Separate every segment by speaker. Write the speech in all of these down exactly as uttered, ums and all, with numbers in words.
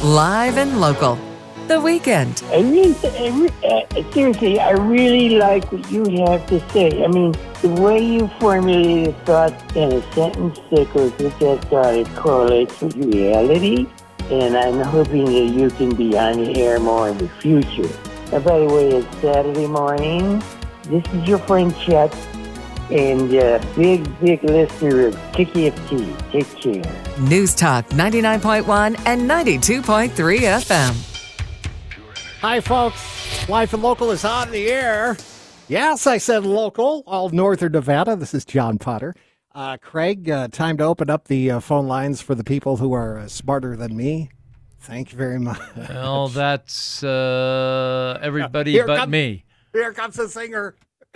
Speaker 1: Live and local. The Weekend.
Speaker 2: I really, I re- uh, seriously, I really like what you have to say. I mean, the way you formulated thoughts in a sentence that goes with that thought, it correlates with reality. And I'm hoping that you can be on the air more in the future. And by the way, it's Saturday morning. This is your friend Chet, and a big, big listener of Tiki F T. Take care.
Speaker 1: News Talk ninety-nine point one and ninety-two point three F M.
Speaker 3: Hi, folks. Life and Local is on the air. Yes, I said local, all northern Nevada. This is John Potter. Uh, Craig, uh, time to open up the uh, phone lines for the people who are uh, smarter than me. Thank you very much.
Speaker 4: Well, that's uh, everybody
Speaker 3: Here
Speaker 4: but
Speaker 3: comes,
Speaker 4: me.
Speaker 3: Here comes the singer.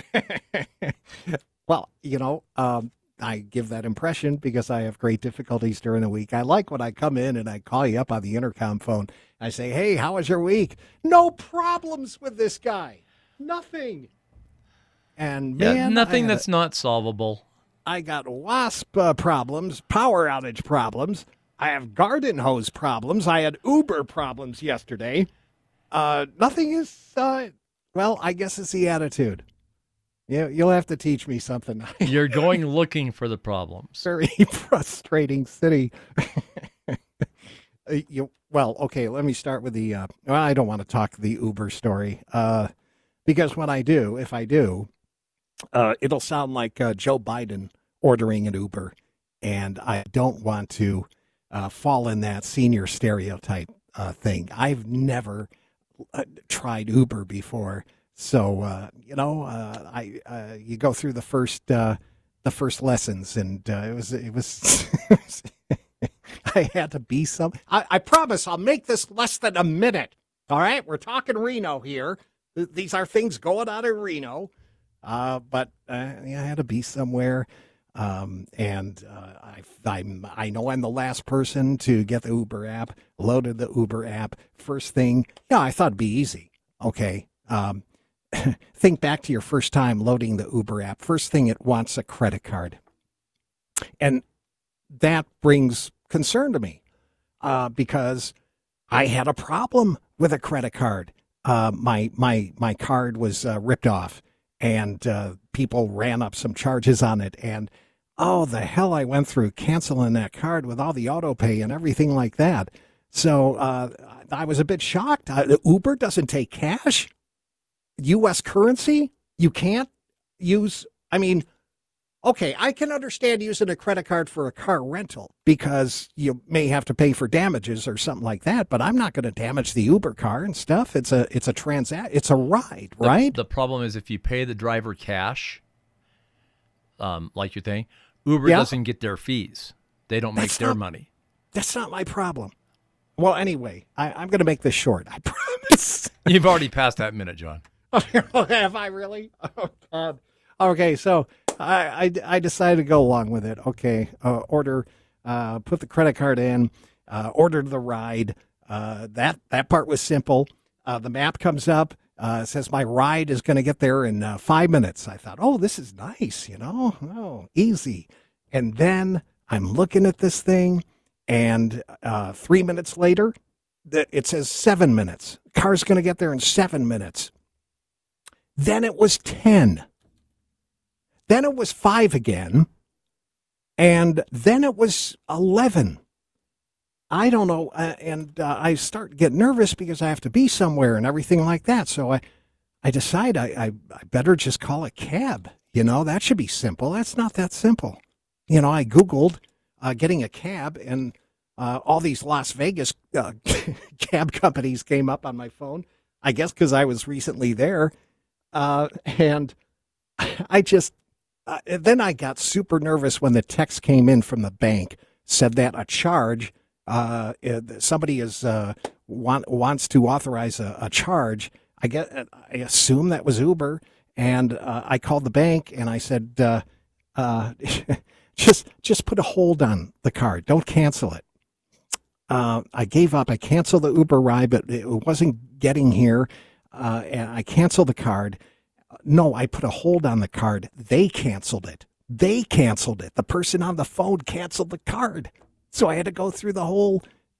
Speaker 3: Well, you know, um, I give that impression because I have great difficulties during the week. I like when I come in and I call you up on the intercom phone. I say, hey, how was your week? No problems with this guy. Nothing. And man,
Speaker 4: yeah, nothing
Speaker 3: I
Speaker 4: that's
Speaker 3: a,
Speaker 4: not solvable.
Speaker 3: I got WASP uh, problems, power outage problems. I have garden hose problems. I had Uber problems yesterday. Uh, nothing is, uh, well, I guess it's the attitude. Yeah, you'll have to teach me something.
Speaker 4: You're going looking for the problems.
Speaker 3: Very frustrating city. you, well, okay, let me start with the, uh, well, I don't want to talk the Uber story, uh, because when I do, if I do, uh, it'll sound like uh, Joe Biden ordering an Uber, and I don't want to uh, fall in that senior stereotype uh, thing. I've never uh, tried Uber before. So, uh, you know, uh, I, uh, you go through the first, uh, the first lessons, and, uh, it was, it was, I had to be some, I, I promise I'll make this less than a minute. All right. We're talking Reno here. These are things going on in Reno. Uh, but, uh, yeah, I had to be somewhere. Um, and, uh, I, I'm, I know I'm the last person to get the Uber app, loaded the Uber app. First thing, yeah, I thought it'd be easy. Okay. Um, think back to your first time loading the Uber app. First thing, it wants a credit card. And that brings concern to me uh, because I had a problem with a credit card. Uh, my my my card was uh, ripped off, and uh, people ran up some charges on it. And, oh, the hell I went through canceling that card with all the auto pay and everything like that. So uh, I was a bit shocked. Uh, Uber doesn't take cash. U S currency, you can't use, I mean, okay, I can understand using a credit card for a car rental because you may have to pay for damages or something like that, but I'm not going to damage the Uber car and stuff. It's a it's a transact, it's a ride,
Speaker 4: The,
Speaker 3: right?
Speaker 4: the problem is if you pay the driver cash, um, like you're saying, Uber
Speaker 3: Yeah.
Speaker 4: doesn't get their fees. They don't make
Speaker 3: That's
Speaker 4: their
Speaker 3: not-
Speaker 4: money.
Speaker 3: That's not my problem. Well, anyway, I, I'm going to make this short, I promise.
Speaker 4: You've already passed that minute, John.
Speaker 3: Have I really? Oh, God. Okay, so I, I, I decided to go along with it. Okay, uh, order, uh, put the credit card in, uh, ordered the ride. Uh, that, that part was simple. Uh, the map comes up, uh, says my ride is going to get there in uh, five minutes. I thought, oh, this is nice, you know, oh, easy. And then I'm looking at this thing, and uh, three minutes later, the, it says seven minutes. Car's going to get there in seven minutes. Then it was ten. Then it was five again. And then it was eleven. I don't know. Uh, and uh, I start to get nervous because I have to be somewhere and everything like that. So I, I decide I, I, I better just call a cab. You know, that should be simple. That's not that simple. You know, I Googled uh, getting a cab, and uh, all these Las Vegas uh, cab companies came up on my phone. I guess because I was recently there. Uh, and I just, uh, then I got super nervous when the text came in from the bank, said that a charge, uh, somebody is, uh, want, wants to authorize a, a charge. I get, I assume that was Uber. And, uh, I called the bank and I said, uh, uh, just, just put a hold on the card. Don't cancel it. Uh, I gave up. I canceled the Uber ride, but it wasn't getting here. Uh, and I canceled the card. No, I put a hold on the card. They canceled it. They canceled it. The person on the phone canceled the card. So I had to go through the whole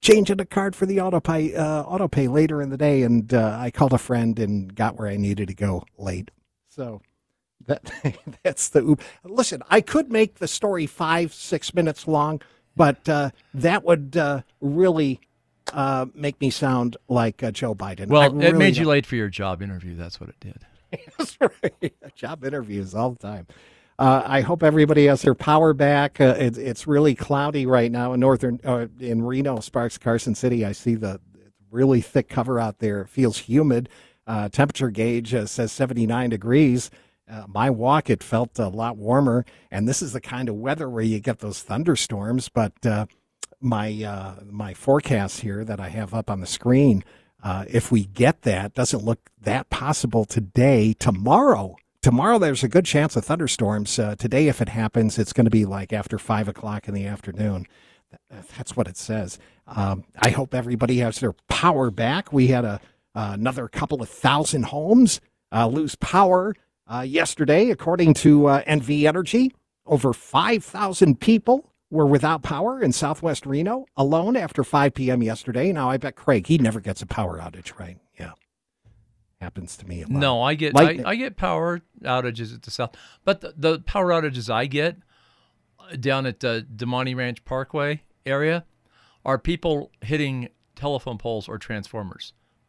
Speaker 3: changing a card for the auto pay, uh, auto pay later in the day, and uh, I called a friend and got where I needed to go late. So that that's the listen. I could make the story five, six minutes long, but uh, that would uh, really uh, make me sound like uh, Joe Biden.
Speaker 4: Well,
Speaker 3: I
Speaker 4: it
Speaker 3: really
Speaker 4: made you
Speaker 3: don't-
Speaker 4: late for your job interview. That's what it did.
Speaker 3: That's right. Job interviews all the time. Uh, I hope everybody has their power back. Uh, it, it's really cloudy right now in northern, uh, in Reno, Sparks, Carson City. I see the really thick cover out there. It feels humid. Uh, temperature gauge uh, says seventy-nine degrees. Uh, my walk, it felt a lot warmer. And this is the kind of weather where you get those thunderstorms. But uh, my uh, my forecast here that I have up on the screen, uh, if we get that, doesn't look that possible today. Tomorrow. Tomorrow, there's a good chance of thunderstorms. Uh, today, if it happens, it's going to be like after five o'clock in the afternoon. That's what it says. Um, I hope everybody has their power back. We had a uh, another couple of thousand homes uh, lose power uh, yesterday, according to uh, N V Energy. Over five thousand people were without power in Southwest Reno alone after five p.m. yesterday. Now, I bet Craig, he never gets a power outage, right? Yeah. Happens to me a lot.
Speaker 4: No, I get I, I get power outages at the south, but the, the power outages I get down at the Demonte Ranch Parkway area are people hitting telephone poles or transformers.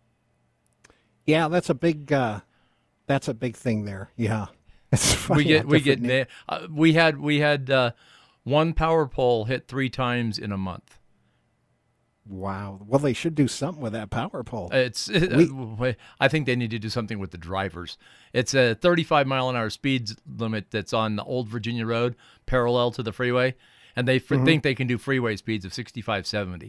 Speaker 3: Yeah, that's a big uh, that's a big thing there. Yeah, it's funny
Speaker 4: we get
Speaker 3: how
Speaker 4: we get
Speaker 3: different
Speaker 4: na- uh, we had we had uh, one power pole hit three times in a month.
Speaker 3: Wow. Well, they should do something with that power pole.
Speaker 4: It's.
Speaker 3: We-
Speaker 4: I think they need to do something with the drivers. It's a thirty-five mile an hour speed limit that's on the Old Virginia Road, parallel to the freeway, and they f-
Speaker 3: Mm-hmm.
Speaker 4: think they can do freeway speeds of sixty-five, seventy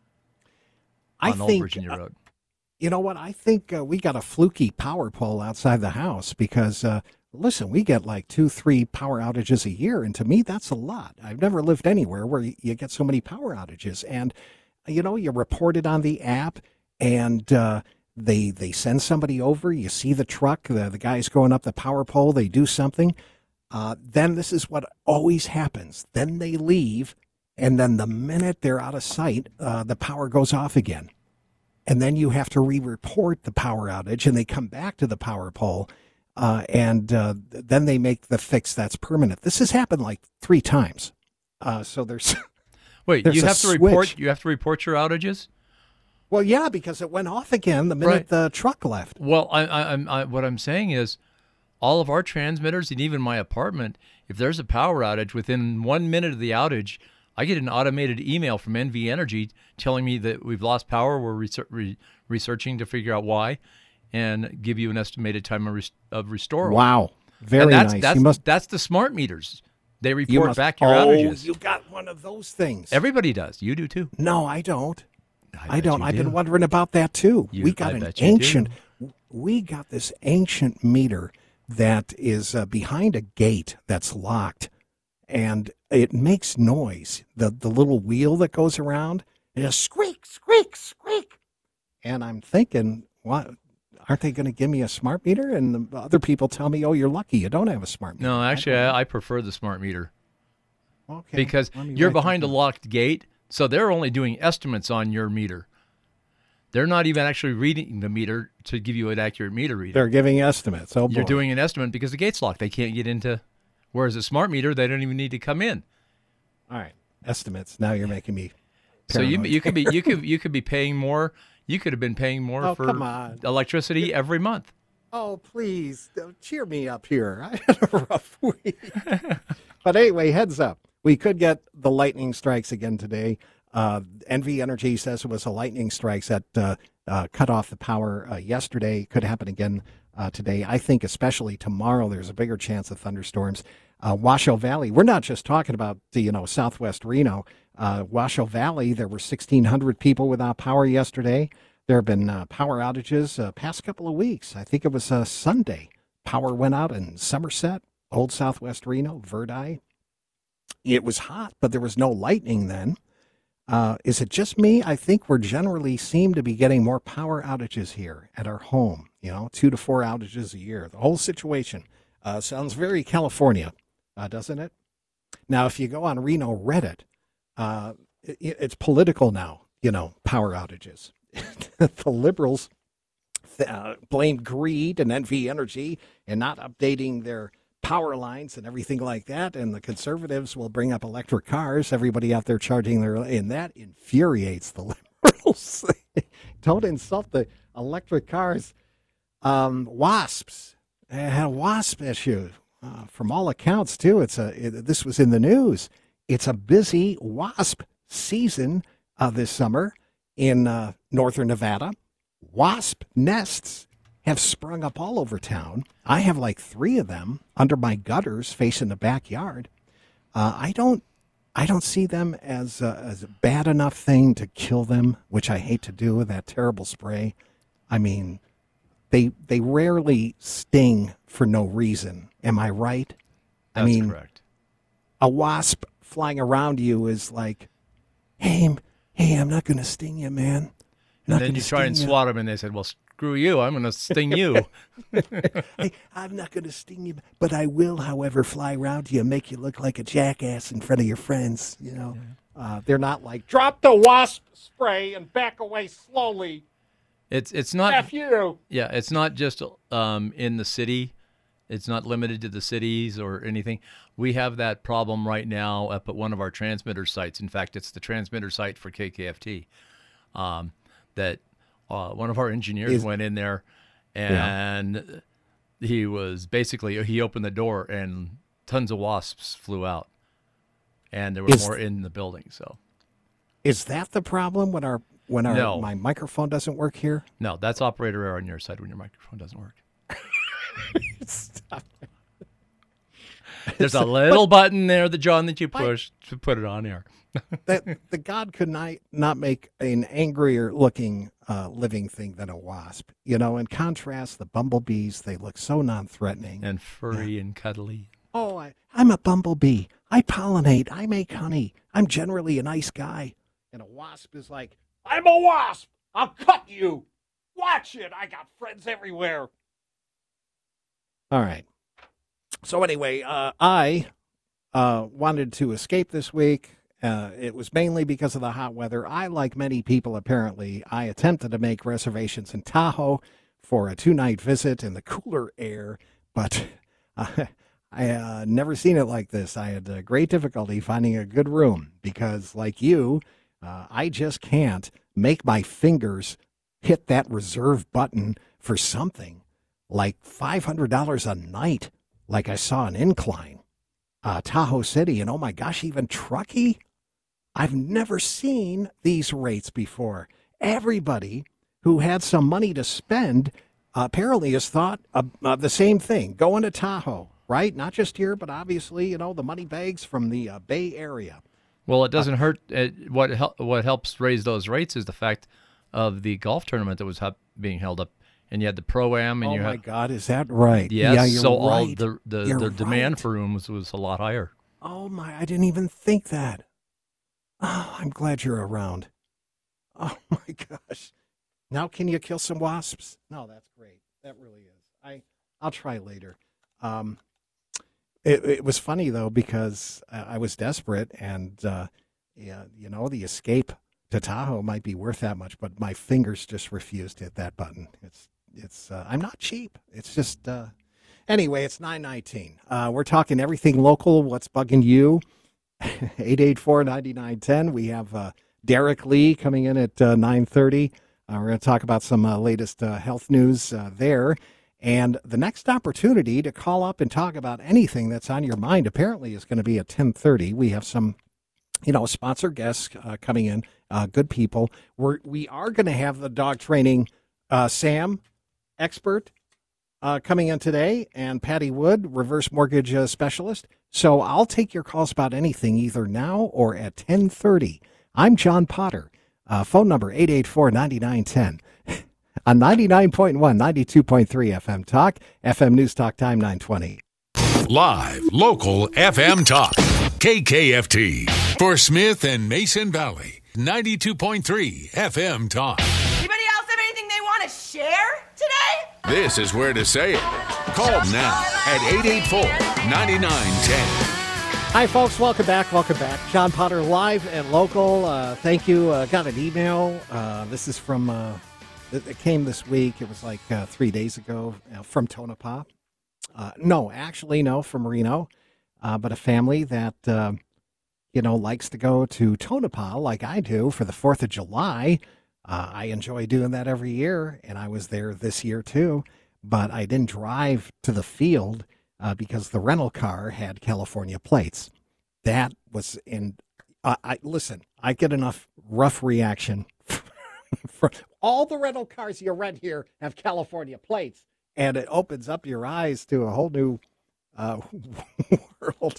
Speaker 3: I
Speaker 4: on Old
Speaker 3: think,
Speaker 4: Virginia
Speaker 3: uh,
Speaker 4: Road.
Speaker 3: you know what? I think uh, we got a fluky power pole outside the house because, uh, listen, we get like two, three power outages a year. And to me, that's a lot. I've never lived anywhere where you, you get so many power outages. And, you know, you report it on the app and uh, they they send somebody over. You see the truck, the, the guy's going up the power pole. They do something. Uh, then this is what always happens. Then they leave. And then the minute they're out of sight, uh, the power goes off again. And then you have to re-report the power outage, and they come back to the power pole, uh, and uh, then they make the fix that's permanent. This has happened like three times. Uh, so there's
Speaker 4: Wait,
Speaker 3: there's
Speaker 4: you
Speaker 3: a
Speaker 4: have to report.
Speaker 3: switch.
Speaker 4: You have to report your outages.
Speaker 3: well, yeah, because it went off again the minute
Speaker 4: Right.
Speaker 3: the truck left.
Speaker 4: Well, I, I, I'm I, what I'm saying is, all of our transmitters and even my apartment, if there's a power outage within one minute of the outage, I get an automated email from N V Energy telling me that we've lost power. We're research, re, researching to figure out why, and give you an estimated time of, res, of restore.
Speaker 3: Wow, very
Speaker 4: and that's,
Speaker 3: nice.
Speaker 4: That's,
Speaker 3: you must
Speaker 4: that's the smart meters. They
Speaker 3: you
Speaker 4: report
Speaker 3: must,
Speaker 4: back your
Speaker 3: oh,
Speaker 4: outages.
Speaker 3: you got one of those things.
Speaker 4: Everybody does. You do too.
Speaker 3: no, I don't. I,
Speaker 4: bet
Speaker 3: don't.
Speaker 4: you
Speaker 3: I've
Speaker 4: do.
Speaker 3: been wondering about that too.
Speaker 4: You-
Speaker 3: we got
Speaker 4: I
Speaker 3: an
Speaker 4: bet you do.
Speaker 3: ancient. We got this ancient meter that is uh, behind a gate that's locked, and it makes noise. The the little wheel that goes around, it just squeak, squeak, squeak. And I'm thinking, what? Aren't they going to give me a smart meter? And the other people tell me, oh, you're lucky you don't have a smart meter.
Speaker 4: No, actually,
Speaker 3: I
Speaker 4: I, I prefer the smart meter
Speaker 3: don't- okay,
Speaker 4: because
Speaker 3: let me
Speaker 4: you're
Speaker 3: write that
Speaker 4: behind a
Speaker 3: down.
Speaker 4: locked gate, so they're only doing estimates on your meter. They're not even actually reading the meter to give you an accurate meter reading.
Speaker 3: They're giving estimates. Oh, boy.
Speaker 4: You're doing an estimate because the gate's locked. They can't get into. Whereas a smart meter, they don't even need to come in.
Speaker 3: All right, estimates. Now you're making me.
Speaker 4: So you
Speaker 3: paranoid.
Speaker 4: you could be you could you could be paying more. You could have been paying more
Speaker 3: Oh,
Speaker 4: for
Speaker 3: come on.
Speaker 4: electricity every month.
Speaker 3: Oh, please, uh, cheer me up here. I had a rough week. But anyway, heads up. We could get the lightning strikes again today. Uh, N V Energy says it was a lightning strikes that uh, uh, cut off the power uh, yesterday. Could happen again uh, today. I think especially tomorrow there's a bigger chance of thunderstorms. Uh, Washoe Valley, we're not just talking about, the, you know, Southwest Reno. Uh, Washoe Valley, there were sixteen hundred people without power yesterday. There have been uh, power outages uh, past couple of weeks. I think it was uh, Sunday. Power went out in Somerset, Old Southwest Reno, Verdi. It was hot, but there was no lightning then. Uh, is it just me? I think we're generally seem to be getting more power outages here at our home. You know, two to four outages a year. The whole situation uh, sounds very California, uh, doesn't it? Now, if you go on Reno Reddit, uh, it, it's political now. you know, power outages. The liberals uh, blamed greed and N V Energy and not updating their power lines and everything like that. And the conservatives will bring up electric cars. Everybody out there charging their, and that infuriates the liberals. Don't insult the electric cars. Um, wasps. I had a wasp issue. Uh, from all accounts, too, it's a. It, this was in the news. It's a busy wasp season uh, this summer in uh, northern Nevada. Wasp nests have sprung up all over town. I have like three of them under my gutters facing the backyard. Uh, I don't. I don't see them as a, as a bad enough thing to kill them, which I hate to do with that terrible spray. I mean, they they rarely sting for no reason. Am I right?
Speaker 4: That's
Speaker 3: I mean,
Speaker 4: correct.
Speaker 3: A wasp flying around you is like, hey, hey, I'm not going to sting you, man.
Speaker 4: And then you try and swat them, and they said, well, screw you. I'm going to sting you.
Speaker 3: Hey, I'm not going to sting you, but I will, however, fly around you and make you look like a jackass in front of your friends. You know, yeah. uh, they're not like, drop the wasp spray and back away slowly.
Speaker 4: It's it's not.
Speaker 3: F you.
Speaker 4: Yeah, it's not just um, in the city. It's not limited to the cities or anything. We have that problem right now up at one of our transmitter sites. In fact, it's the transmitter site for K K F T. Um, that uh, one of our engineers Is, went in there, and yeah. he was basically, he opened the door and tons of wasps flew out, and there were Is, more in the building. So,
Speaker 3: is that the problem when our when our
Speaker 4: no.
Speaker 3: my microphone doesn't work here?
Speaker 4: No, that's operator error on your side when your microphone doesn't work.
Speaker 3: Stop it.
Speaker 4: There's a little but, button there, the John, that you push I, to put it on air.
Speaker 3: that the God could not, not make an angrier looking uh, living thing than a wasp. You know, in contrast, the bumblebees, they look so non-threatening.
Speaker 4: And furry
Speaker 3: yeah.
Speaker 4: and cuddly.
Speaker 3: Oh, I, I'm a bumblebee. I pollinate. I make honey. I'm generally a nice guy. And a wasp is like, I'm a wasp. I'll cut you. Watch it. I got friends everywhere. All right. So anyway, uh, I uh, wanted to escape this week. Uh, it was mainly because of the hot weather. I, like many people, apparently, I attempted to make reservations in Tahoe for a two-night visit in the cooler air, but uh, I uh, never seen it like this. I had uh, great difficulty finding a good room because, like you, uh, I just can't make my fingers hit that reserve button for something like five hundred dollars a night, like I saw in Incline, uh, Tahoe City, and oh my gosh, even Truckee. I've never seen these rates before. Everybody who had some money to spend uh, apparently has thought of, of the same thing, going to Tahoe, right? Not just here, but obviously, you know, the money bags from the uh, Bay Area.
Speaker 4: Well, it doesn't uh, hurt. It, what hel- what helps raise those rates is the fact of the golf tournament that was ha- being held up. And you had the Pro-Am. And
Speaker 3: oh,
Speaker 4: you
Speaker 3: my
Speaker 4: had,
Speaker 3: God, is that right?
Speaker 4: Yes,
Speaker 3: yeah, you're
Speaker 4: so
Speaker 3: right.
Speaker 4: all the, the, the
Speaker 3: right.
Speaker 4: demand for rooms was a lot higher.
Speaker 3: Oh, my, I didn't even think that. Oh, I'm glad you're around. Oh, my gosh. Now can you kill some wasps? No, that's great. That really is. I, I'll try later. Um, it, it was funny, though, because I was desperate, and, uh, yeah, you know, the escape to Tahoe might be worth that much, but my fingers just refused to hit that button. It's It's uh, I'm not cheap. It's just uh, anyway. It's nine nineteen. Uh, we're talking everything local. What's bugging you? eight eight four, nine nine one zero. We have uh, Derek Lee coming in at uh, nine thirty. Uh, we're going to talk about some uh, latest uh, health news uh, there. And the next opportunity to call up and talk about anything that's on your mind apparently is going to be at ten thirty. We have some, you know, sponsor guests uh, coming in, uh, good people. We're, we are going to have the dog training uh, Sam expert uh, coming in today, and Patty Wood, reverse mortgage uh, specialist. So I'll take your calls about anything either now or at ten thirty. I'm John Potter. Uh, phone number eight eight four, nine nine one zero. On ninety-nine point one, ninety-two point three F M Talk, F M News Talk Time nine twenty.
Speaker 5: Live, local F M Talk, K K F T. For Smith and Mason Valley, ninety-two point three F M Talk.
Speaker 6: Anybody else have anything they want to share today?
Speaker 5: This is where to say it. Call now at eight eight four, nine nine one zero.
Speaker 3: Hi, folks. Welcome back. Welcome back. John Potter live and local. Uh, thank you. Uh, got an email. Uh, this is from, uh, it, it came this week. It was like uh, three days ago uh, from Tonopah. Uh, no, actually, no, from Reno. Uh, but a family that, uh, you know, likes to go to Tonopah like I do for the fourth of July. Uh, I enjoy doing that every year, and I was there this year, too. But I didn't drive to the field Uh, because the rental car had California plates. That was in, uh, I listen, I get enough rough reaction from all the rental cars you rent here have California plates, and it opens up your eyes to a whole new uh, world.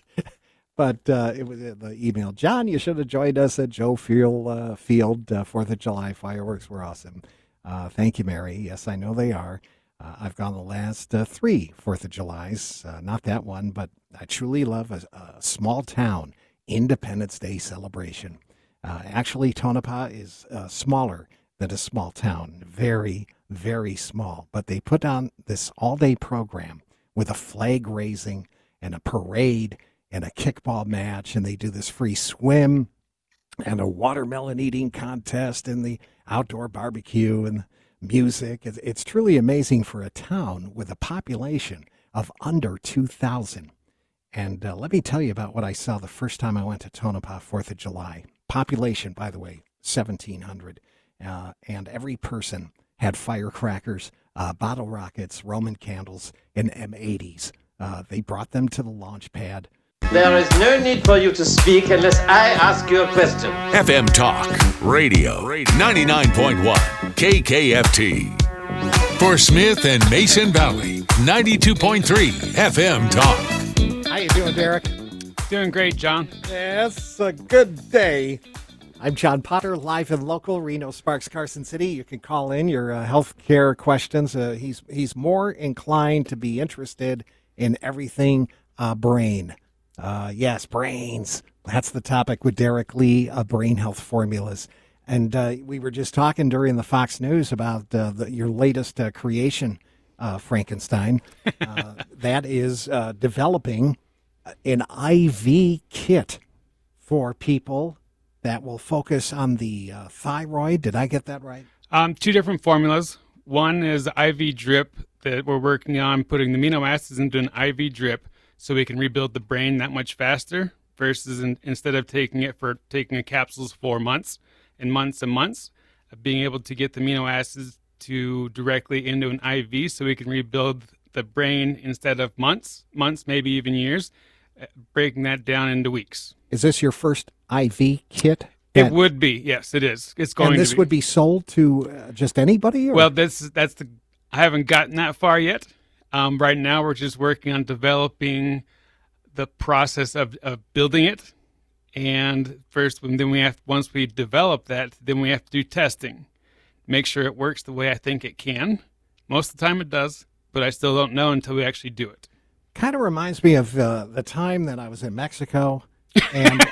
Speaker 3: But uh, it was uh, the email. John, you should have joined us at Joe Field, uh, Field uh, fourth of July. Fireworks were awesome. Uh, thank you, Mary. Yes, I know they are. Uh, I've gone the last uh, three fourth of Julys, uh, not that one, but I truly love a, a small town Independence Day celebration. Uh, actually, Tonopah is uh, smaller than a small town, very, very small. But they put on this all-day program with a flag raising and a parade and a kickball match, and they do this free swim and a watermelon eating contest and the outdoor barbecue and music. It's truly amazing for a town with a population of under two thousand. And uh, let me tell you about what I saw the first time I went to Tonopah, fourth of July. Population, by the way, seventeen hundred. Uh, and every person had firecrackers, uh, bottle rockets, Roman candles, and M eighties. Uh, they brought them to the launch pad.
Speaker 7: There is no need for you to speak unless I ask you a question.
Speaker 5: F M Talk Radio, ninety-nine point one K K F T. For Smith and Mason Valley, ninety-two point three F M Talk.
Speaker 3: How you doing, Derek?
Speaker 8: Doing great, John.
Speaker 3: Yes, a good day. I'm John Potter, live and local, Reno, Sparks, Carson City. You can call in your uh, health care questions. Uh, he's, he's more inclined to be interested in everything uh, brain. Uh, yes, brains. That's the topic with Derek Lee, uh, Brain Health Formulas. And uh, we were just talking during the Fox News about uh, the, your latest uh, creation, uh, Frankenstein. Uh, that is uh, developing an I V kit for people that will focus on the uh, thyroid. Did I get that right?
Speaker 8: Um, two different formulas. One is I V drip that we're working on putting the amino acids into an I V drip, so we can rebuild the brain that much faster versus in, instead of taking it for taking the capsules for months and months and months, of being able to get the amino acids to directly into an I V so we can rebuild the brain instead of months, months, maybe even years, breaking that down into weeks.
Speaker 3: Is this your first I V kit?
Speaker 8: It would be, yes, it is. It's going
Speaker 3: and this
Speaker 8: to be.
Speaker 3: would be sold to uh, just anybody? Or?
Speaker 8: Well, that's, that's the, I haven't gotten that far yet. Um, right now, we're just working on developing the process of, of building it. And first, and then we have, once we develop that, then we have to do testing. Make sure it works the way I think it can. Most of the time it does, but I still don't know until we actually do it.
Speaker 3: Kind of reminds me of uh, the time that I was in Mexico. And,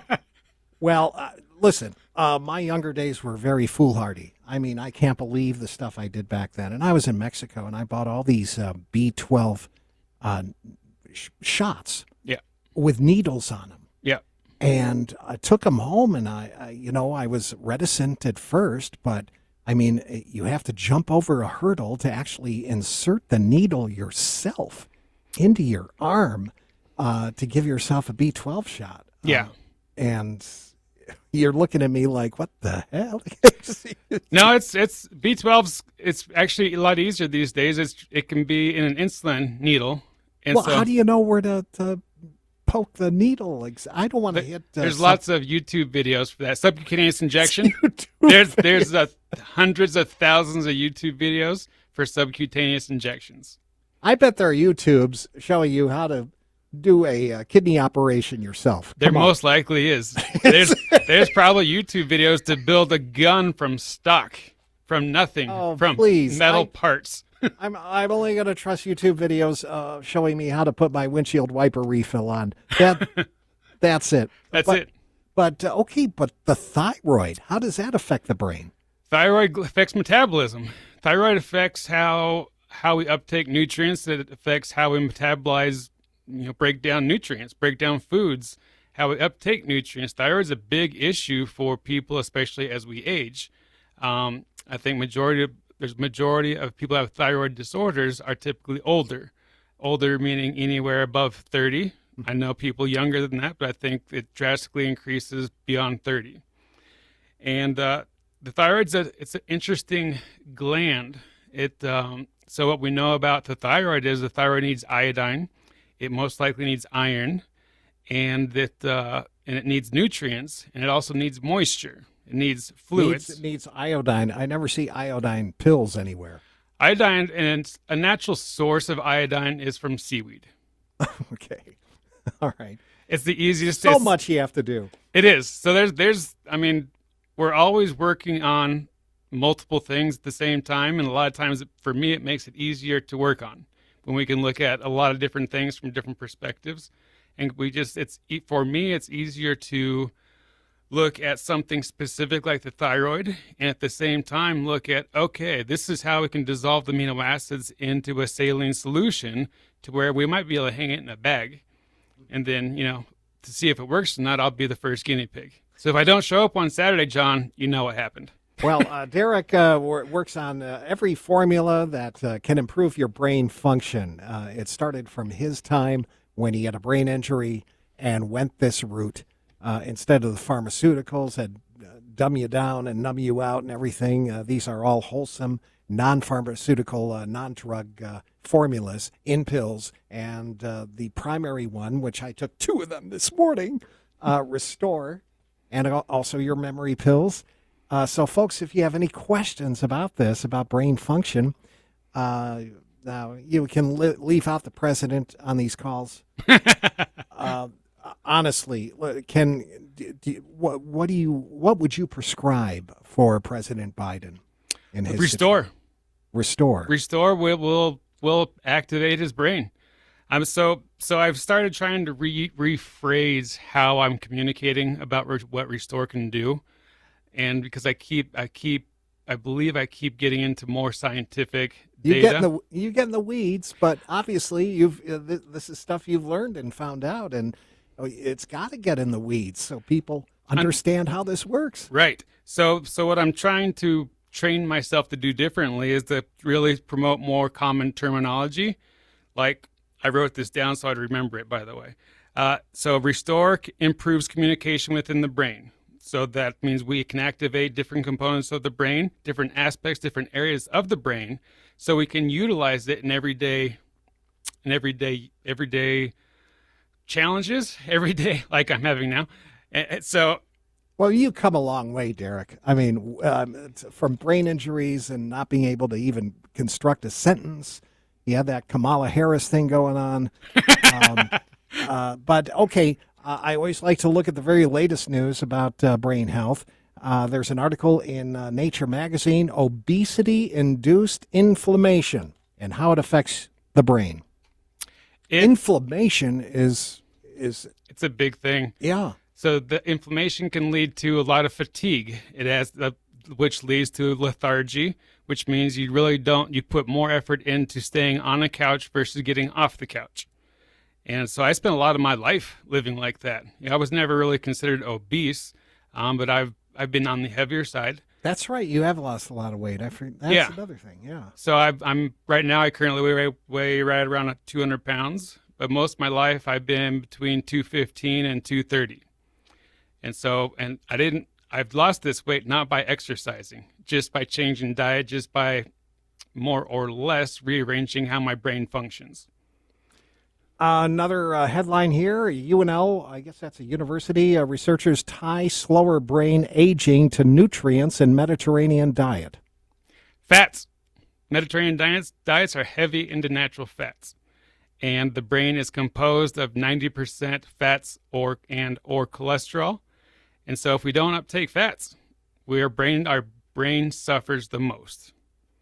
Speaker 3: well, uh, listen, uh, my younger days were very foolhardy. I mean, I can't believe the stuff I did back then. And I was in Mexico, and I bought all these uh, B twelve uh, sh- shots
Speaker 8: yeah.
Speaker 3: with needles on them.
Speaker 8: Yeah.
Speaker 3: And I took them home, and I, I, you know, I was reticent at first, but, I mean, you have to jump over a hurdle to actually insert the needle yourself into your arm uh, to give yourself a B twelve shot.
Speaker 8: Yeah.
Speaker 3: Um, and you're looking at me like, what the hell?
Speaker 8: No, it's it's B twelve's. It's actually a lot easier these days. It's it can be in an insulin needle. And
Speaker 3: well,
Speaker 8: so,
Speaker 3: how do you know where to, to poke the needle? Like, I don't want to hit. Uh,
Speaker 8: there's
Speaker 3: some...
Speaker 8: lots of YouTube videos for that subcutaneous injection. there's there's uh, hundreds of thousands of YouTube videos for subcutaneous injections.
Speaker 3: I bet there are YouTubes showing you how to do a uh, kidney operation yourself.
Speaker 8: There
Speaker 3: Come on.
Speaker 8: most likely is. There's there's probably YouTube videos to build a gun from stock, from nothing,
Speaker 3: Oh,
Speaker 8: from
Speaker 3: please.
Speaker 8: metal
Speaker 3: I-
Speaker 8: parts.
Speaker 3: I'm I'm only going to trust YouTube videos uh, showing me how to put my windshield wiper refill on. That that's it.
Speaker 8: That's
Speaker 3: but,
Speaker 8: it.
Speaker 3: But uh, okay, but the thyroid, how does that affect the brain?
Speaker 8: Thyroid affects metabolism. Thyroid affects how how we uptake nutrients. It affects how we metabolize you know, break down nutrients, break down foods, how we uptake nutrients. Thyroid is a big issue for people, especially as we age. Um, I think majority of, there's majority of people who have thyroid disorders are typically older. Older meaning anywhere above thirty. I know people younger than that, but I think it drastically increases beyond thirty. And uh, the thyroid's a, it's an interesting gland. It um, so what we know about the thyroid is the thyroid needs iodine. It most likely needs iron, and that uh, and it needs nutrients, and it also needs moisture. It needs fluids.
Speaker 3: Needs, it needs iodine. I never see iodine pills anywhere.
Speaker 8: Iodine, and a natural source of iodine is from seaweed.
Speaker 3: Okay. All right.
Speaker 8: It's the easiest.
Speaker 3: So
Speaker 8: it's,
Speaker 3: much you have to do.
Speaker 8: It is. So there's, there's, I mean, we're always working on multiple things at the same time. And a lot of times for me, it makes it easier to work on when we can look at a lot of different things from different perspectives. And we just, it's, for me, it's easier to look at something specific like the thyroid, and at the same time look at, okay, this is how we can dissolve the amino acids into a saline solution to where we might be able to hang it in a bag. And then, you know, to see if it works or not, I'll be the first guinea pig. So if I don't show up on Saturday, John, you know what happened.
Speaker 3: Well, uh, Derek uh, wor- works on uh, every formula that uh, can improve your brain function. Uh, it started from his time when he had a brain injury and went this route. Uh, instead of the pharmaceuticals that uh, dumb you down and numb you out and everything, uh, these are all wholesome, non-pharmaceutical, uh, non-drug uh, formulas in pills. And uh, the primary one, which I took two of them this morning, uh, Restore, and also your memory pills. Uh, so, folks, if you have any questions about this, about brain function, uh, now you can li- leave out the president on these calls. uh, Honestly, can do, what, what do you what would you prescribe for President Biden in his
Speaker 8: Restore?
Speaker 3: Situation? Restore.
Speaker 8: Restore will will will activate his brain. I'm so so I've started trying to re, rephrase how I'm communicating about re, what Restore can do, and because I keep I keep I believe I keep getting into more scientific
Speaker 3: you
Speaker 8: data.
Speaker 3: Get in the, you get in the weeds, but obviously you've uh, th- this is stuff you've learned and found out, and it's got to get in the weeds so people understand how this works.
Speaker 8: Right. So so what I'm trying to train myself to do differently is to really promote more common terminology. Like, I wrote this down so I'd remember it, by the way. Uh, so Restore improves communication within the brain. So that means we can activate different components of the brain, different aspects, different areas of the brain, so we can utilize it in everyday, in everyday, everyday challenges every day, like I'm having now. And so,
Speaker 3: well, you come a long way, Derek. I mean, um, from brain injuries and not being able to even construct a sentence. You had that Kamala Harris thing going on. um, uh, but okay, uh, I always like to look at the very latest news about uh, brain health. Uh, there's an article in uh, Nature magazine, Obesity-Induced Inflammation and How It Affects the Brain. It, Inflammation is is
Speaker 8: it's a big thing.
Speaker 3: Yeah.
Speaker 8: So the inflammation can lead to a lot of fatigue. It has the, which leads to lethargy, which means you really don't you put more effort into staying on a couch versus getting off the couch. And so I spent a lot of my life living like that. You know, I was never really considered obese, um, but I've I've been on the heavier side.
Speaker 3: That's right. You have lost a lot of weight. I forget, that's
Speaker 8: yeah.
Speaker 3: another thing. Yeah.
Speaker 8: So I've, I'm right now. I currently weigh, weigh right around two hundred pounds, but most of my life I've been between two fifteen and two thirty. And so, and I didn't. I've lost this weight not by exercising, just by changing diet, just by more or less rearranging how my brain functions.
Speaker 3: Uh, another uh, headline here, U N L, I guess that's a university, uh, researchers tie slower brain aging to nutrients in Mediterranean diet.
Speaker 8: Fats. Mediterranean diets, diets are heavy into natural fats. And the brain is composed of ninety percent fats or and or cholesterol. And so if we don't uptake fats, we are brain, our brain suffers the most.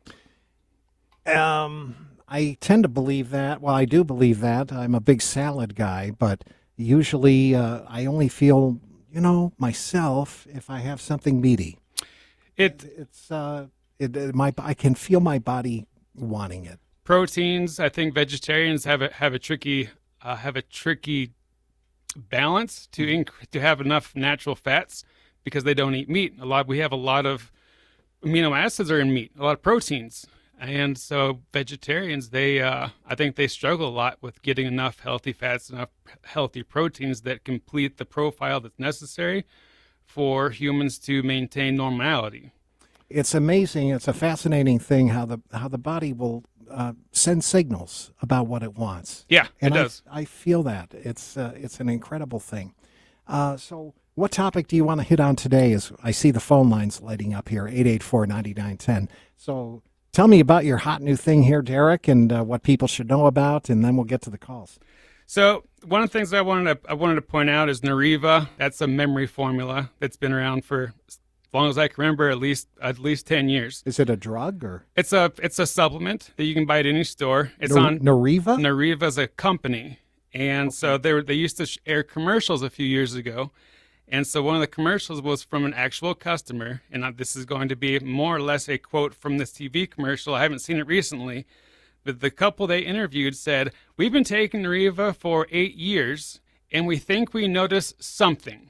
Speaker 3: Um... I tend to believe that. Well, I do believe that. I'm a big salad guy, but usually uh, I only feel, you know, myself if I have something meaty.
Speaker 8: It
Speaker 3: it's uh, it, it my I can feel my body wanting it.
Speaker 8: Proteins. I think vegetarians have a have a tricky uh, have a tricky balance to inc- to have enough natural fats because they don't eat meat. A lot we have a lot of amino acids are in meat, a lot of proteins, and so vegetarians they uh, I think they struggle a lot with getting enough healthy fats, enough healthy proteins that complete the profile that's necessary for humans to maintain normality.
Speaker 3: It's amazing. It's a fascinating thing how the how the body will uh, send signals about what it wants.
Speaker 8: Yeah,
Speaker 3: and
Speaker 8: it does.
Speaker 3: I, I feel that it's uh, it's an incredible thing. Uh, so, what topic do you want to hit on today? As I see the phone lines lighting up here, eight eight four, nine nine one zero. So, tell me about your hot new thing here, Derek, and uh, what people should know about, and then we'll get to the calls.
Speaker 8: So one of the things I wanted to I wanted to point out is Nariva. That's a memory formula that's been around for as long as I can remember, at least at least ten years.
Speaker 3: Is it a drug or?
Speaker 8: It's a it's a supplement that you can buy at any store. It's
Speaker 3: N-
Speaker 8: on
Speaker 3: Nariva.
Speaker 8: Nariva is a company, and okay. so they were, they used to air commercials a few years ago, and so one of the commercials was from an actual customer, and this is going to be more or less a quote from this T V commercial. I haven't seen it recently, but the couple they interviewed said, "We've been taking Nariva for eight years, and we think we notice something."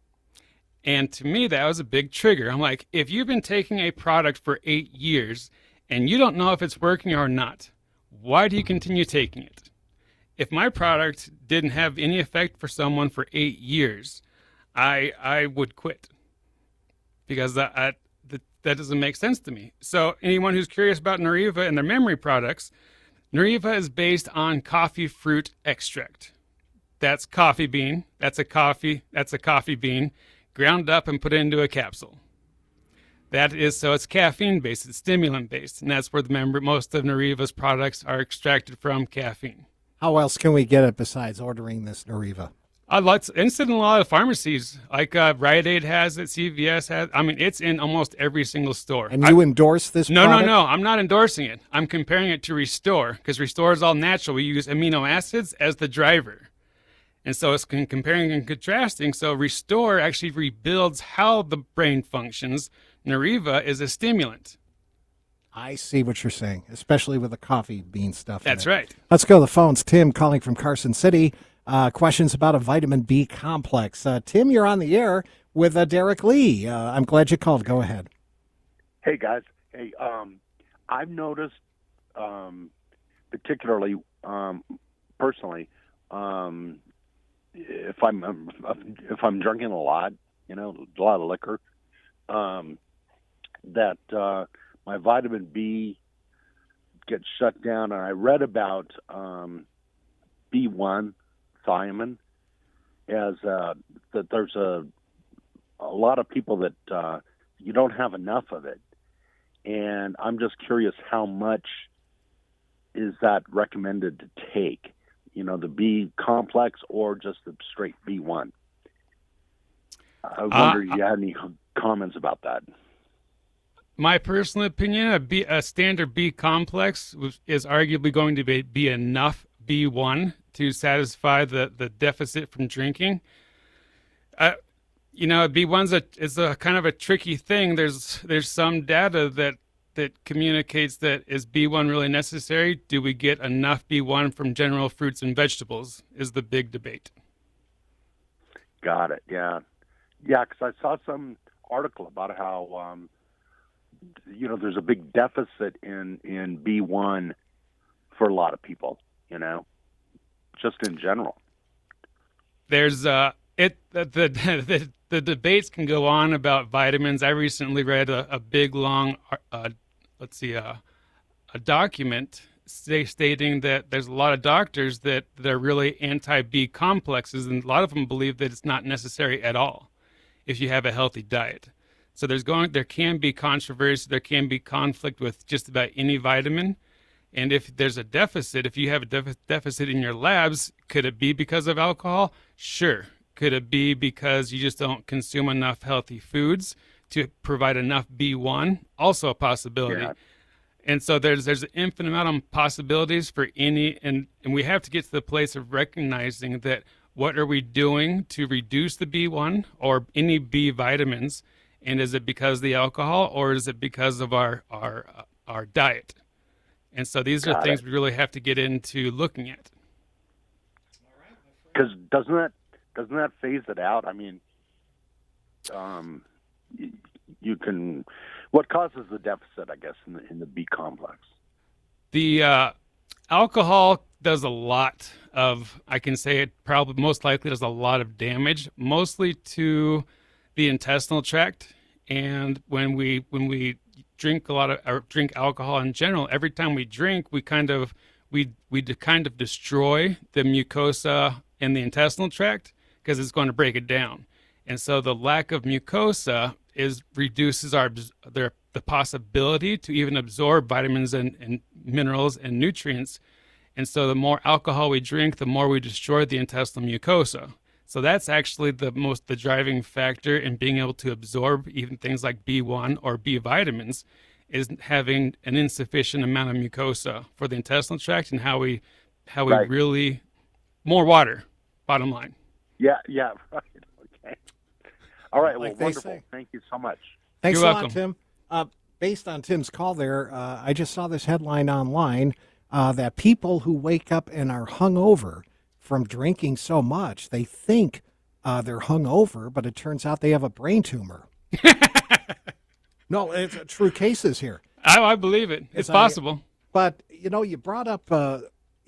Speaker 8: And to me, that was a big trigger. I'm like, if you've been taking a product for eight years and you don't know if it's working or not, why do you continue taking it? If my product didn't have any effect for someone for eight years, I I would quit because that, I, that, that doesn't make sense to me. So anyone who's curious about Nariva and their memory products, Nariva is based on coffee fruit extract. That's coffee bean. That's a coffee. That's a coffee bean. Ground up and put it into a capsule. That is, so it's caffeine based, it's stimulant based, and that's where the member, most of Nariva's products are extracted from, caffeine.
Speaker 3: How else can we get it besides ordering this Nariva?
Speaker 8: Uh, lots, it's in a lot of pharmacies, like uh, Rite Aid has it, C V S has. I mean, it's in almost every single store.
Speaker 3: And you
Speaker 8: I,
Speaker 3: endorse this?
Speaker 8: No,
Speaker 3: product?
Speaker 8: no, no. I'm not endorsing it. I'm comparing it to Restore because Restore is all natural. We use amino acids as the driver. And so it's comparing and contrasting. So Restore actually rebuilds how the brain functions. Nariva is a stimulant.
Speaker 3: I see what you're saying, especially with the coffee bean stuff.
Speaker 8: That's
Speaker 3: in it.
Speaker 8: right.
Speaker 3: Let's go to the phones. Tim calling from Carson City. Uh, questions about a vitamin B complex. Uh, Tim, you're on the air with uh, Derek Lee. Uh, I'm glad you called. Go ahead.
Speaker 9: Hey, guys. Hey, um, I've noticed, um, particularly um, personally, um, if I'm um, if I'm drinking a lot, you know, a lot of liquor, um, that uh, my vitamin B gets shut down. And I read about um, B one thiamine as uh, that there's a a lot of people that uh, you don't have enough of it, and I'm just curious how much is that recommended to take? You know, the B complex or just the straight B one? I wonder uh, if you had any comments about that.
Speaker 8: My personal opinion, a, B, a standard B complex is arguably going to be, be enough B one to satisfy the, the deficit from drinking. Uh, you know, B one's a, is a kind of a tricky thing. There's there's some data that that communicates that is B one really necessary? Do we get enough B one from general fruits and vegetables is the big debate.
Speaker 9: Got it, yeah. Yeah, because I saw some article about how, um, you know, there's a big deficit in, in B one for a lot of people, you know, just in general.
Speaker 8: There's, uh, it the, the, the, the debates can go on about vitamins. I recently read a, a big, long, uh, let's see, uh, a document say, stating that there's a lot of doctors that, that are really anti-B complexes, and a lot of them believe that it's not necessary at all if you have a healthy diet. So there's going, there can be controversy, there can be conflict with just about any vitamin. And if there's a deficit, if you have a def- deficit in your labs, could it be because of alcohol? Sure. Could it be because you just don't consume enough healthy foods to provide enough B one? Also a possibility. Yeah. And so there's there's an infinite amount of possibilities for any, and, and we have to get to the place of recognizing that what are we doing to reduce the B one or any B vitamins, and is it because of the alcohol or is it because of our our uh, our diet? And so these
Speaker 9: Got
Speaker 8: are things
Speaker 9: it.
Speaker 8: we really have to get into looking at.
Speaker 9: because doesn't that doesn't that phase it out? I mean, um, you, you can. What causes the deficit? I guess in the in the B complex.
Speaker 8: The uh, alcohol does a lot of. I can say it probably most likely does a lot of damage, mostly to the intestinal tract. And when we when we drink a lot of or drink alcohol in general, every time we drink, we kind of we we de- kind of destroy the mucosa in the intestinal tract because it's going to break it down. And so the lack of mucosa is reduces our their the possibility to even absorb vitamins and, and minerals and nutrients. And so the more alcohol we drink, the more we destroy the intestinal mucosa. So that's actually the most the driving factor in being able to absorb even things like B one or B vitamins, is having an insufficient amount of mucosa for the intestinal tract, and how we how we
Speaker 9: Right.
Speaker 8: really more water. Bottom line.
Speaker 9: Yeah, yeah, right. Okay. All right.
Speaker 3: Like
Speaker 9: well,
Speaker 3: they
Speaker 9: wonderful.
Speaker 3: say.
Speaker 9: Thank you so much.
Speaker 3: Thanks
Speaker 8: You're
Speaker 3: a
Speaker 8: welcome.
Speaker 3: lot, Tim. Uh, based on Tim's call there, uh, I just saw this headline online uh, that people who wake up and are hungover from drinking so much, they think uh, they're hungover, but it turns out they have a brain tumor. No, it's uh, true cases here.
Speaker 8: I, I believe it. It's
Speaker 3: Yes, I-
Speaker 8: possible.
Speaker 3: But, you know, you brought up uh,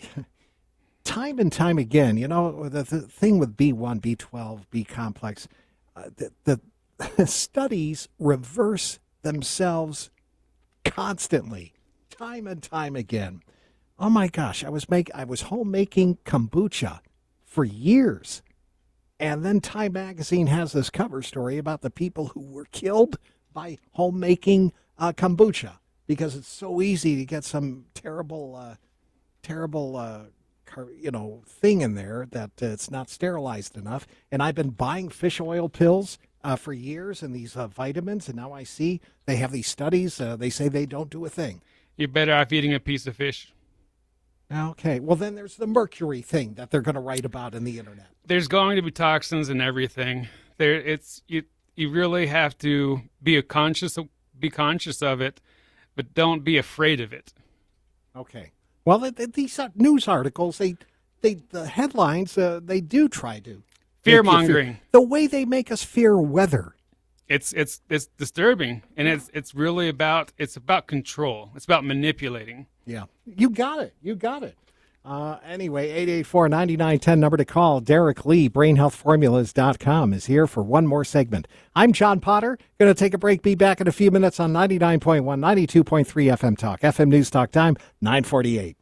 Speaker 3: time and time again, you know, the, the thing with B one, B twelve, B complex, uh, the, the studies reverse themselves constantly, time and time again. Oh my gosh, I was make I was home making kombucha for years. And then Time Magazine has this cover story about the people who were killed by homemaking uh, kombucha because it's so easy to get some terrible, uh, terrible, uh, car, you know, thing in there that uh, it's not sterilized enough. And I've been buying fish oil pills uh, for years and these uh, vitamins, and now I see they have these studies. Uh, they say they don't do a thing.
Speaker 8: You're better off eating a piece of fish.
Speaker 3: Okay, well then there's the mercury thing that they're going to write about in the internet.
Speaker 8: There's going to be toxins in everything. There, it's you. You really have to be a conscious, be conscious of it, but don't be afraid of it.
Speaker 3: Okay. Well, th- th- these uh, news articles, they, they, the headlines, uh, they do try to
Speaker 8: Fear
Speaker 3: make you
Speaker 8: mongering.
Speaker 3: fear- The way they make us fear weather.
Speaker 8: It's it's it's disturbing, and it's it's really about it's about control. It's about manipulating.
Speaker 3: Yeah, you got it. You got it. Uh, anyway, eight eight four, nine nine one zero, number to call. Derek Lee, brain health formulas dot com, is here for one more segment. I'm John Potter. Going to take a break. Be back in a few minutes on ninety-nine point one, ninety-two point three F M Talk. F M News Talk time, nine forty-eight.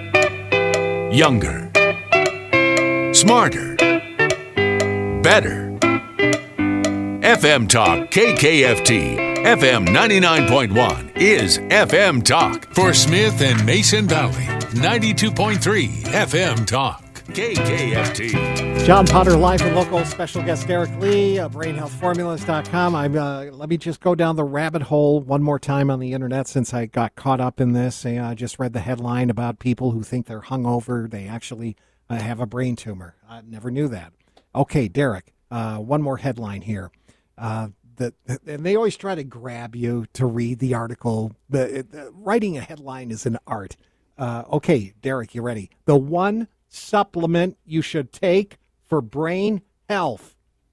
Speaker 5: Younger. Smarter. Better. F M Talk K K F T. F M ninety-nine point one is F M Talk. For Smith and Mason Valley, ninety-two point three F M Talk. K K F T.
Speaker 3: John Potter, live and local. Special guest Derek Lee, uh, brain health formulas dot com. I'm, uh, let me just go down the rabbit hole one more time on the internet since I got caught up in this. Uh, I just read the headline about people who think they're hungover. They actually uh, have a brain tumor. I never knew that. Okay, Derek, uh, one more headline here. Uh, the, and they always try to grab you to read the article. The, the, writing a headline is an art. Uh, okay, Derek, you ready? The one supplement you should take for brain health.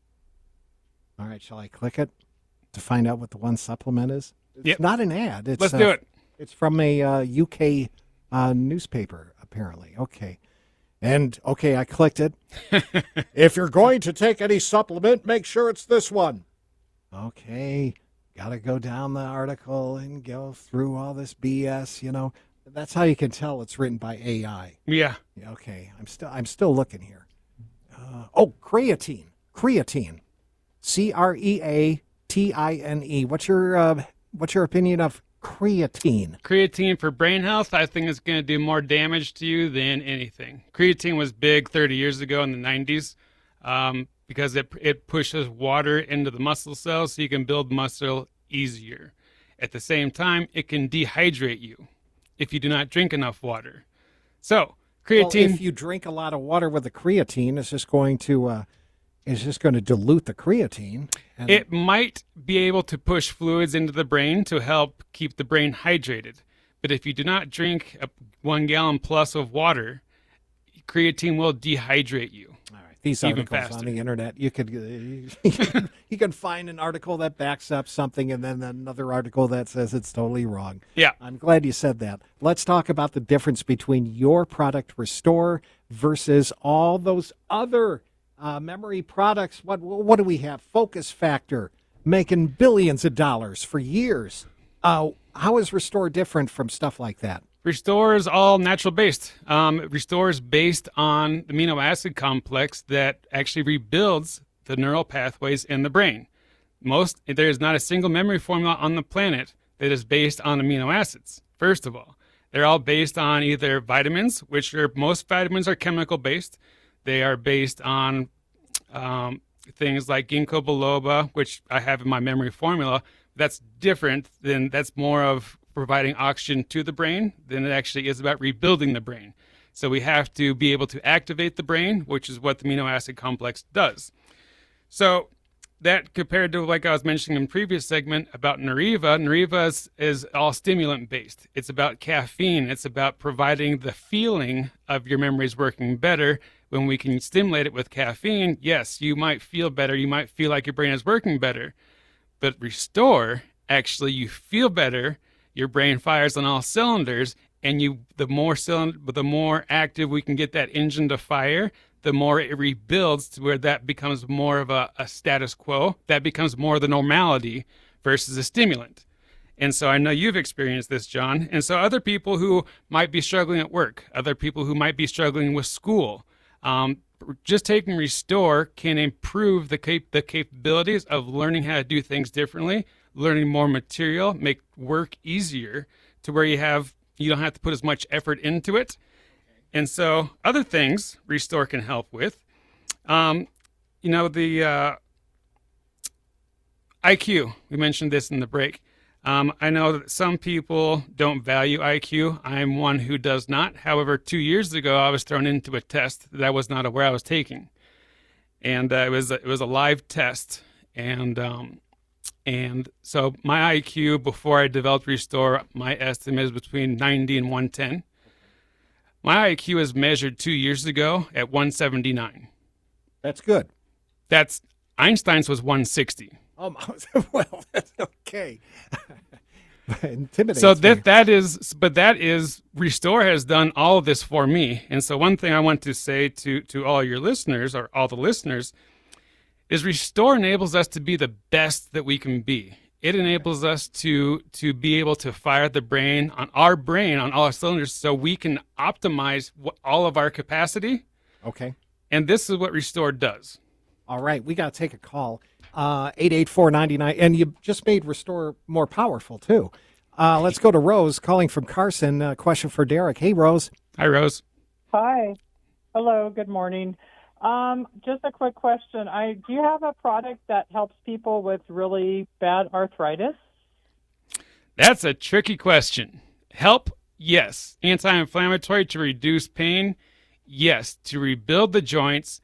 Speaker 3: All right, shall I click it to find out what the one supplement is? It's
Speaker 8: Yep.
Speaker 3: not an ad. It's,
Speaker 8: Let's
Speaker 3: uh,
Speaker 8: do it.
Speaker 3: It's from a uh, U K uh, newspaper, apparently. Okay. And, okay, I clicked it. If you're going to take any supplement, make sure it's this one. Okay, got to go down the article and go through all this B S, you know. That's how you can tell it's written by A I.
Speaker 8: Yeah.
Speaker 3: Yeah, okay, I'm still I'm still looking here. Uh, oh, creatine. Creatine. C R E A T I N E. What's your uh, what's your opinion of creatine?
Speaker 8: Creatine for brain health, I think it's going to do more damage to you than anything. Creatine was big thirty years ago in the nineties um, because it it pushes water into the muscle cells so you can build muscle easier. At the same time, it can dehydrate you if you do not drink enough water. So, creatine...
Speaker 3: Well, if you drink a lot of water with the creatine, it's just going to uh, it's just going to dilute the creatine. And
Speaker 8: It might be able to push fluids into the brain to help keep the brain hydrated. But if you do not drink a one gallon plus of water, creatine will dehydrate you.
Speaker 3: All right. these
Speaker 8: even
Speaker 3: articles
Speaker 8: faster.
Speaker 3: on the internet. You could you can, you can find an article that backs up something and then another article that says it's totally wrong.
Speaker 8: Yeah.
Speaker 3: I'm glad you said that. Let's talk about the difference between your product Restore versus all those other uh, memory products. What what do we have? Focus Factor, making billions of dollars for years. Uh, how is Restore different from stuff like that?
Speaker 8: Restore is all natural based. Um, Restore is based on the amino acid complex that actually rebuilds the neural pathways in the brain. Most there is not a single memory formula on the planet that is based on amino acids. First of all, they're all based on either vitamins, which are most vitamins are chemical based. They are based on um, things like ginkgo biloba, which I have in my memory formula. That's different than that's more of providing oxygen to the brain than it actually is about rebuilding the brain. So we have to be able to activate the brain, which is what the amino acid complex does. So that compared to, like I was mentioning in the previous segment about Nariva, Nariva is, is all stimulant based. It's about caffeine. It's about providing the feeling of your memories working better. When we can stimulate it with caffeine, yes, you might feel better. You might feel like your brain is working better. But Restore, actually, you feel better. Your brain fires on all cylinders, and you the more cylinder, the more active we can get that engine to fire, the more it rebuilds to where that becomes more of a, a status quo. That becomes more the normality versus a stimulant. And so I know you've experienced this, John. And so other people who might be struggling at work, other people who might be struggling with school, um, just taking Restore can improve the cap- the capabilities of learning how to do things differently, learning more material, make work easier to where you have you don't have to put as much effort into it. And so other things Restore can help with, um, you know, the uh, I Q. We mentioned this in the break. Um, I know that some people don't value I Q. I'm one who does not. However, two years ago, I was thrown into a test that I was not aware I was taking. And uh, it was it was a live test. And um, and so my I Q, before I developed Restore, my estimate is between ninety and one ten. My I Q was measured two years ago at one seventy-nine.
Speaker 3: That's good.
Speaker 8: That's Einstein's was one sixty.
Speaker 3: Oh, well, that's okay. Intimidates
Speaker 8: So
Speaker 3: me.
Speaker 8: that that is, but that is Restore has done all of this for me. And so one thing I want to say to to all your listeners, or all the listeners, is Restore enables us to be the best that we can be. It enables us to to be able to fire the brain on our brain on all our cylinders, so we can optimize what, all of our capacity.
Speaker 3: Okay.
Speaker 8: And this is what Restore does.
Speaker 3: All right, we got to take a call. Uh, eight eight four, nine nine, and you just made Restore more powerful, too. Uh, let's go to Rose, calling from Carson. Uh, question for Derek. Hey, Rose.
Speaker 8: Hi, Rose.
Speaker 10: Hi. Hello, good morning. Um, just a quick question. I do you have a product that helps people with really bad arthritis?
Speaker 8: That's a tricky question. Help? Yes. Anti-inflammatory to reduce pain? Yes. To rebuild the joints?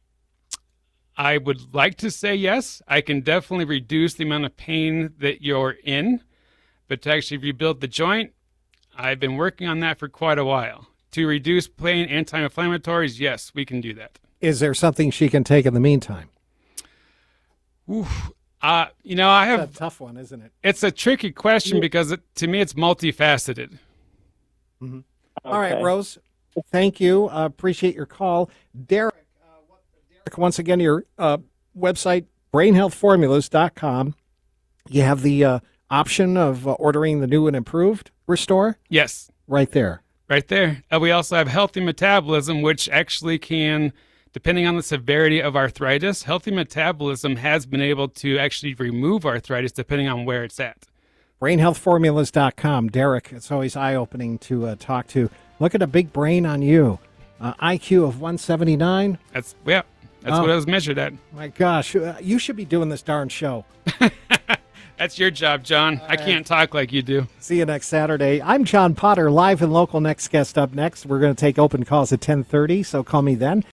Speaker 8: I would like to say yes. I can definitely reduce the amount of pain that you're in, but to actually rebuild the joint, I've been working on that for quite a while. To reduce pain, anti-inflammatories, yes, we can do that.
Speaker 3: Is there something she can take in the meantime?
Speaker 8: Oof. Uh, you know, I have
Speaker 3: That's a tough one, isn't it?
Speaker 8: It's a tricky question because it, to me, it's multifaceted.
Speaker 3: Mm-hmm. Okay. All right, Rose. Thank you. Uh, appreciate your call, Derek. Once again, your uh, website, brain health formulas dot com. You have the uh, option of uh, ordering the new and improved Restore?
Speaker 8: Yes.
Speaker 3: Right there.
Speaker 8: Right there. Uh, we also have Healthy Metabolism, which actually can, depending on the severity of arthritis, Healthy Metabolism has been able to actually remove arthritis depending on where it's at.
Speaker 3: brain health formulas dot com. Derek, it's always eye-opening to uh, talk to. Look at a big brain on you. Uh, I Q of one seventy-nine.
Speaker 8: That's, yeah. That's
Speaker 3: oh,
Speaker 8: what I was measured at.
Speaker 3: My gosh, you should be doing this darn show.
Speaker 8: That's your job, John. I can't talk like you do.
Speaker 3: See you next Saturday. I'm John Potter, live and local. Next guest up next. We're going to take open calls at ten thirty, so call me then.